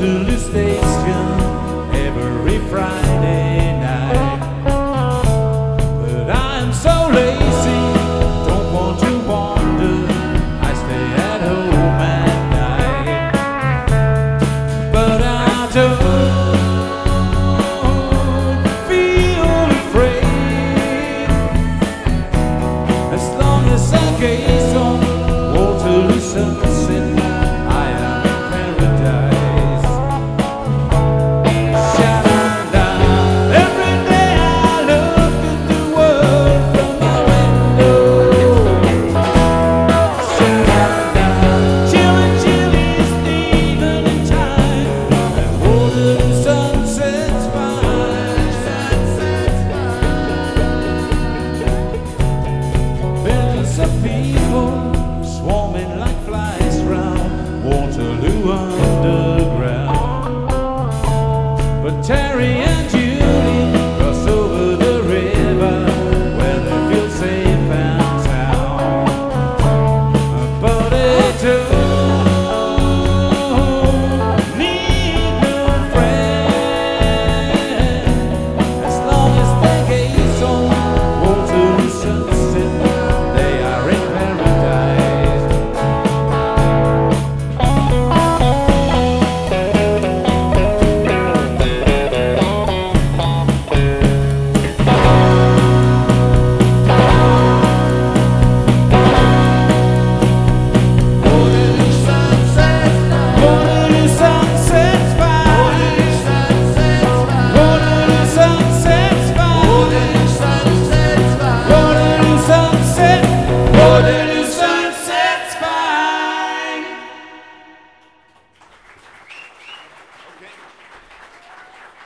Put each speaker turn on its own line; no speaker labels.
Waterloo Station every Friday night. But I'm so lazy, don't want to wander. I stay at home at night. But I don't feel afraid as long as I gaze on Waterloo sunset. I am in paradise. Sha-la-la. Every day I look at the world from my window. Sha-la-la. Chill is the evening time, and Waterloo sunset's fine. Millions of people swarming like flies round Waterloo Underground. But Terry and Julie cross over the river where they feel safe and sound. But they don't need no friend as long as they gaze on Waterloo sunset. They are in paradise. Waterloo sunset, Waterloo sunset.